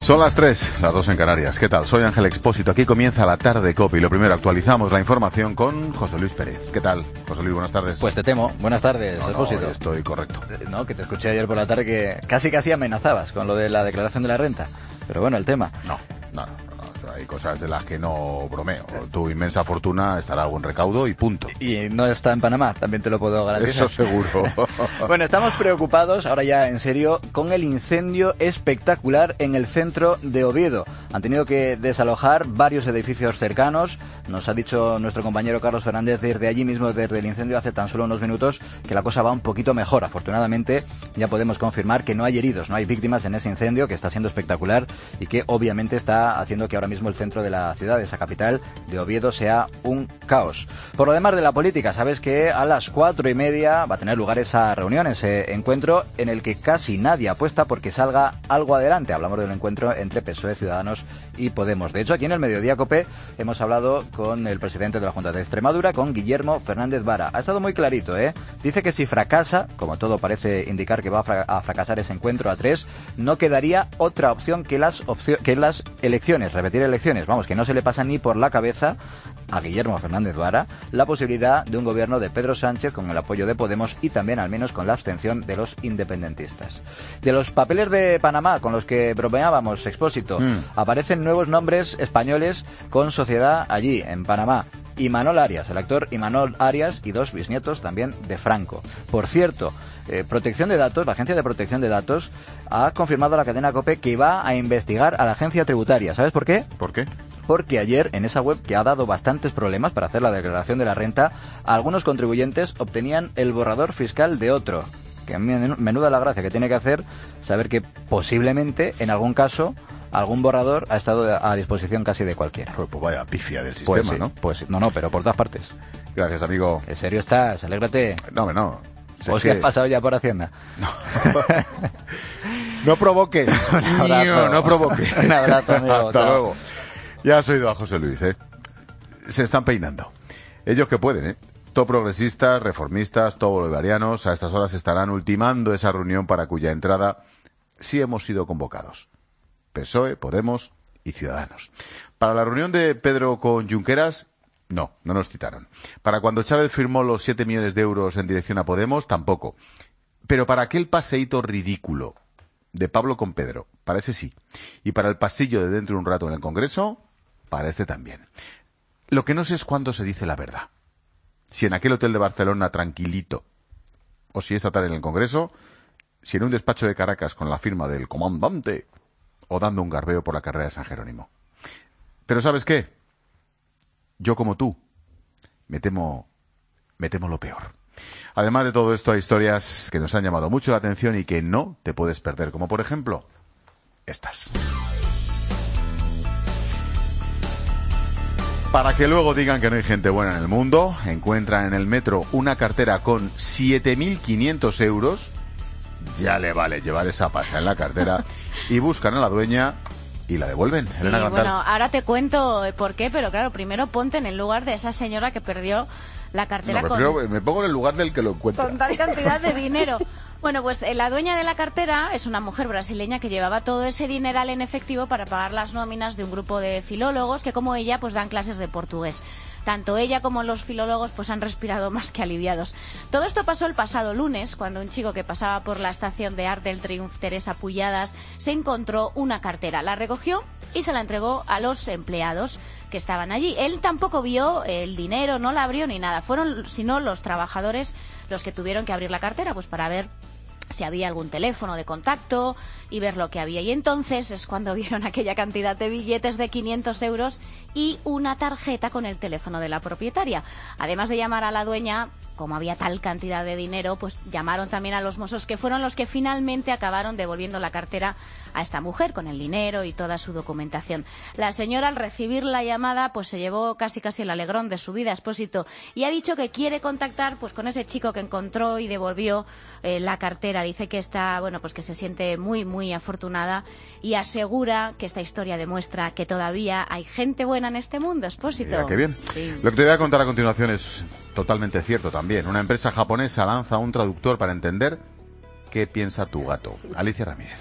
Son las 3, las 2 en Canarias. ¿Qué tal? Soy Ángel Expósito. Aquí comienza la tarde COPE y lo primero, actualizamos la información con José Luis Pérez. ¿Qué tal, José Luis? Buenas tardes. Pues te temo. Buenas tardes, Expósito. No, estoy correcto. No, que te escuché ayer por la tarde que casi amenazabas con lo de la declaración de la renta. Pero bueno, el tema. No. Hay cosas de las que no bromeo. Tu inmensa fortuna estará a buen recaudo y punto. Y no está en Panamá, también te lo puedo garantizar. Eso seguro. Bueno, estamos preocupados, ahora ya en serio, con el incendio espectacular en el centro de Oviedo. Han tenido que desalojar varios edificios cercanos. Nos ha dicho nuestro compañero Carlos Fernández desde allí mismo, desde el incendio, hace tan solo unos minutos, que la cosa va un poquito mejor. Afortunadamente, ya podemos confirmar que no hay heridos, no hay víctimas en ese incendio, que está siendo espectacular y que obviamente está haciendo que ahora mismo el centro de la ciudad, de esa capital de Oviedo, sea un caos. Por lo demás de la política, sabes que a las 4:30 va a tener lugar esa reunión, ese encuentro en el que casi nadie apuesta porque salga algo adelante. Hablamos del encuentro entre PSOE, Ciudadanos y Podemos. De hecho, aquí en el Mediodía COPE hemos hablado con el presidente de la Junta de Extremadura, con Guillermo Fernández Vara. Ha estado muy clarito, ¿eh? Dice que si fracasa, como todo parece indicar que va a fracasar ese encuentro a 3, no quedaría otra opción que las elecciones, repetir elecciones. Vamos, que no se le pasa ni por la cabeza a Guillermo Fernández Vara la posibilidad de un gobierno de Pedro Sánchez con el apoyo de Podemos y también al menos con la abstención de los independentistas. De los papeles de Panamá con los que bromeábamos, Expósito, aparecen nuevos nombres españoles con sociedad allí, en Panamá. Imanol Arias, el actor Imanol Arias, y 2 bisnietos también de Franco. Por cierto, Protección de Datos, la Agencia de Protección de Datos, ha confirmado a la cadena COPE que va a investigar a la agencia tributaria. ¿Sabes por qué? ¿Por qué? Porque ayer, en esa web que ha dado bastantes problemas para hacer la declaración de la renta, algunos contribuyentes obtenían el borrador fiscal de otro. Que a mí menuda la gracia que tiene que hacer saber que posiblemente, en algún caso, algún borrador ha estado a disposición casi de cualquiera. Pues vaya pifia del sistema, pues sí, ¿no? Pues no, pero por todas partes. Gracias, amigo. ¿En serio estás? Alégrate. No. ¿O es que has pasado ya por Hacienda? No. No provoques. Un abrazo. No provoques. Un abrazo, amigo. Hasta luego. Ya has oído a José Luis, ¿eh? Se están peinando. Ellos que pueden, ¿eh? Todo progresistas, reformistas, todo bolivarianos, a estas horas estarán ultimando esa reunión para cuya entrada sí hemos sido convocados. PSOE, Podemos y Ciudadanos. Para la reunión de Pedro con Junqueras, no nos citaron. Para cuando Chávez firmó los 7 millones de euros en dirección a Podemos, tampoco. Pero para aquel paseíto ridículo de Pablo con Pedro, para ese sí. Y para el pasillo de dentro de un rato en el Congreso, para este también. Lo que no sé es cuándo se dice la verdad. Si en aquel hotel de Barcelona tranquilito, o si esta tarde en el Congreso, si en un despacho de Caracas con la firma del comandante, o dando un garbeo por la carrera de San Jerónimo. Pero ¿sabes qué? Yo como tú, me temo lo peor. Además de todo esto, hay historias que nos han llamado mucho la atención y que no te puedes perder, como por ejemplo estas. Para que luego digan que no hay gente buena en el mundo, encuentran en el metro una cartera con 7.500 euros, ya le vale llevar esa pasta en la cartera, y buscan a la dueña y la devuelven. Sí, bueno, ahora te cuento por qué, pero claro, primero ponte en el lugar de esa señora que perdió la cartera me pongo en el lugar del que lo encuentra. Con tal cantidad de dinero. Bueno, pues la dueña de la cartera es una mujer brasileña que llevaba todo ese dineral en efectivo para pagar las nóminas de un grupo de filólogos que, como ella, pues dan clases de portugués. Tanto ella como los filólogos pues han respirado más que aliviados. Todo esto pasó el pasado lunes, cuando un chico que pasaba por la estación de Arc del Triunf Teresa Pulladas se encontró una cartera. La recogió y se la entregó a los empleados que estaban allí. Él tampoco vio el dinero, no la abrió ni nada. Fueron, sino los trabajadores los que tuvieron que abrir la cartera pues para ver si había algún teléfono de contacto y ver lo que había. Y entonces es cuando vieron aquella cantidad de billetes de 500 euros y una tarjeta con el teléfono de la propietaria. Además de llamar a la dueña, como había tal cantidad de dinero, pues llamaron también a los mozos, que fueron los que finalmente acabaron devolviendo la cartera a esta mujer con el dinero y toda su documentación. La señora, al recibir la llamada, pues se llevó casi el alegrón de su vida, Expósito, y ha dicho que quiere contactar pues con ese chico que encontró y devolvió la cartera. Dice que está, bueno, pues que se siente muy afortunada y asegura que esta historia demuestra que todavía hay gente buena en este mundo, Expósito. Mira, qué bien. Sí. Lo que te voy a contar a continuación es totalmente cierto también. Una empresa japonesa lanza un traductor para entender qué piensa tu gato. Alicia Ramírez.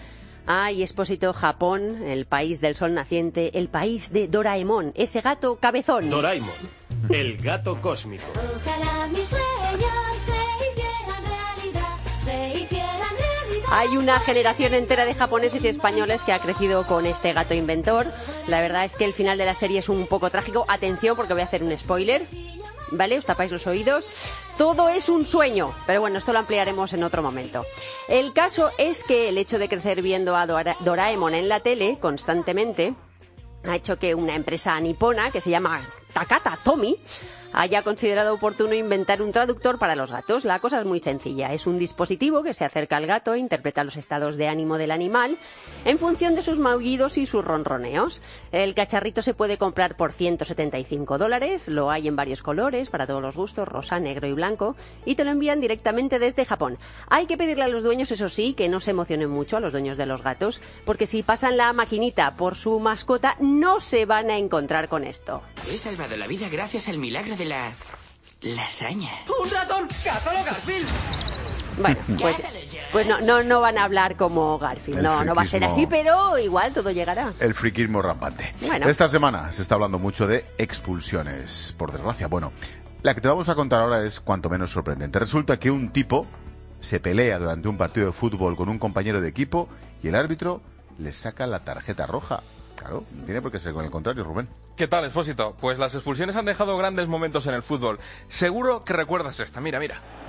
Ay, Expósito, Japón, el país del sol naciente, el país de Doraemon, ese gato cabezón. Doraemon, el gato cósmico. Ojalá mis sueños se hicieran realidad. Hay una generación entera de japoneses y españoles que ha crecido con este gato inventor. La verdad es que el final de la serie es un poco trágico. Atención, porque voy a hacer un spoiler, ¿vale? Os tapáis los oídos. Todo es un sueño, pero bueno, esto lo ampliaremos en otro momento. El caso es que el hecho de crecer viendo a Doraemon en la tele constantemente ha hecho que una empresa nipona que se llama Takata Tomy haya considerado oportuno inventar un traductor para los gatos. La cosa es muy sencilla. Es un dispositivo que se acerca al gato e interpreta los estados de ánimo del animal en función de sus maullidos y sus ronroneos. El cacharrito se puede comprar por $175. Lo hay en varios colores, para todos los gustos, rosa, negro y blanco, y te lo envían directamente desde Japón. Hay que pedirle a los dueños, eso sí, que no se emocionen mucho, a los dueños de los gatos, porque si pasan la maquinita por su mascota, no se van a encontrar con esto. He salvado la vida gracias al milagro de la lasaña. ¡Un ratón! ¡Cázalo, Garfield! Bueno, pues no van a hablar como Garfield. No va a ser así, pero igual todo llegará. El friquismo rampante. Bueno. Esta semana se está hablando mucho de expulsiones, por desgracia. Bueno, la que te vamos a contar ahora es cuanto menos sorprendente. Resulta que un tipo se pelea durante un partido de fútbol con un compañero de equipo y el árbitro le saca la tarjeta roja. Claro, no tiene por qué ser con el contrario, Rubén. ¿Qué tal, Expósito? Pues las expulsiones han dejado grandes momentos en el fútbol. Seguro que recuerdas esta. Mira.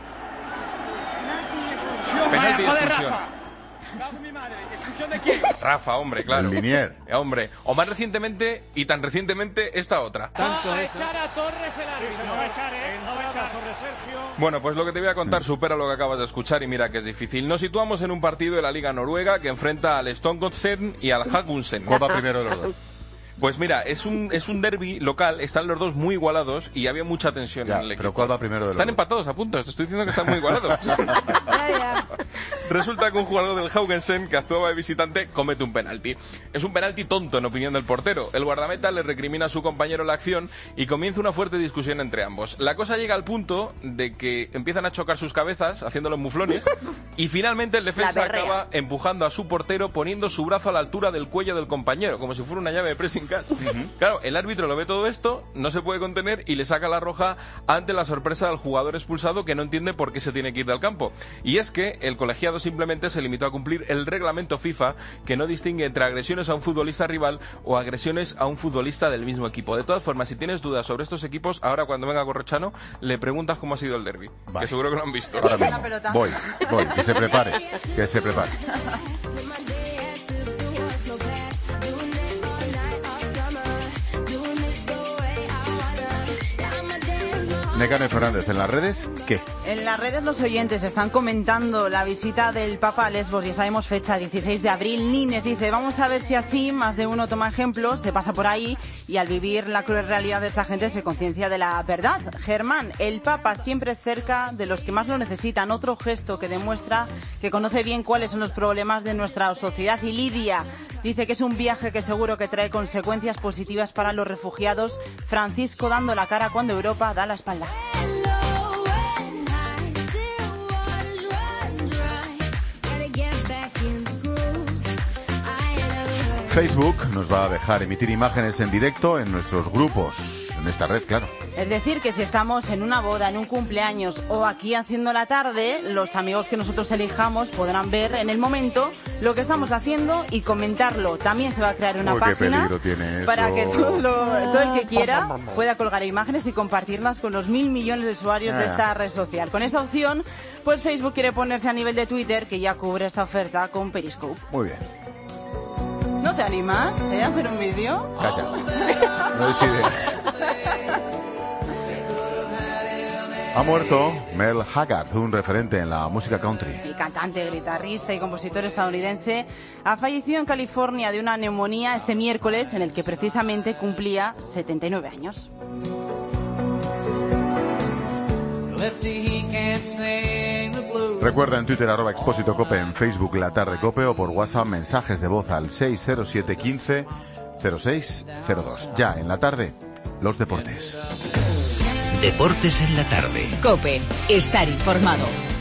Penalti y expulsión. ¿Expulsión de quién? Rafa, hombre, claro. El Linier. Hombre. O más recientemente, y tan recientemente, esta otra. Va a echar a Torres el árbitro. No va a echar, sobre Sergio. Bueno, pues lo que te voy a contar supera lo que acabas de escuchar y mira que es difícil. Nos situamos en un partido de la Liga Noruega que enfrenta al Stongodsen y al Haugesund. ¿Cuál va primero de los dos? Pues mira, es un derbi local, están los dos muy igualados y había mucha tensión en el equipo. ¿Pero cuál va primero de los Están dos? empatados a puntos, te estoy diciendo que están muy igualados. Resulta que un jugador del Haugesund que actuaba de visitante comete un penalti. Es un penalti tonto en opinión del portero. El guardameta le recrimina a su compañero la acción y comienza una fuerte discusión entre ambos. La cosa llega al punto de que empiezan a chocar sus cabezas, haciéndolos muflones, y finalmente el defensa acaba empujando a su portero poniendo su brazo a la altura del cuello del compañero, como si fuera una llave de pressing catch. Claro, el árbitro lo ve todo esto, no se puede contener y le saca la roja ante la sorpresa del jugador expulsado que no entiende por qué se tiene que ir del campo. Y es que el colegiado simplemente se limitó a cumplir el reglamento FIFA que no distingue entre agresiones a un futbolista rival o agresiones a un futbolista del mismo equipo. De todas formas, si tienes dudas sobre estos equipos, ahora cuando venga Corrochano le preguntas cómo ha sido el derbi, vale. Que seguro que lo han visto. Ahora mismo. Voy, que se prepare. Nekane Fernández, ¿en las redes qué? En las redes los oyentes están comentando la visita del Papa a Lesbos, ya sabemos fecha 16 de abril. Nines dice, vamos a ver si así más de uno toma ejemplos, se pasa por ahí y al vivir la cruel realidad de esta gente se conciencia de la verdad. Germán, el Papa siempre cerca de los que más lo necesitan, otro gesto que demuestra que conoce bien cuáles son los problemas de nuestra sociedad. Y Lidia dice que es un viaje que seguro que trae consecuencias positivas para los refugiados. Francisco dando la cara cuando Europa da la espalda. Facebook nos va a dejar emitir imágenes en directo en nuestros grupos, en esta red, claro. Es decir, que si estamos en una boda, en un cumpleaños o aquí haciendo la tarde, los amigos que nosotros elijamos podrán ver en el momento lo que estamos haciendo y comentarlo. También se va a crear una página para que todo el que quiera pueda colgar imágenes y compartirlas con los 1.000 millones de usuarios de esta red social. Con esta opción, pues Facebook quiere ponerse a nivel de Twitter, que ya cubre esta oferta con Periscope. Muy bien. ¿No te animas a hacer un vídeo? Calla. No des ideas. Ha muerto Merle Haggard, un referente en la música country. El cantante, guitarrista y compositor estadounidense ha fallecido en California de una neumonía este miércoles, en el que precisamente cumplía 79 años. Recuerda en Twitter @expósitocope, en Facebook La Tarde Cope o por WhatsApp mensajes de voz al 607 15 0602. Ya en la tarde, los deportes. Deportes en la tarde. COPE. Estar informado.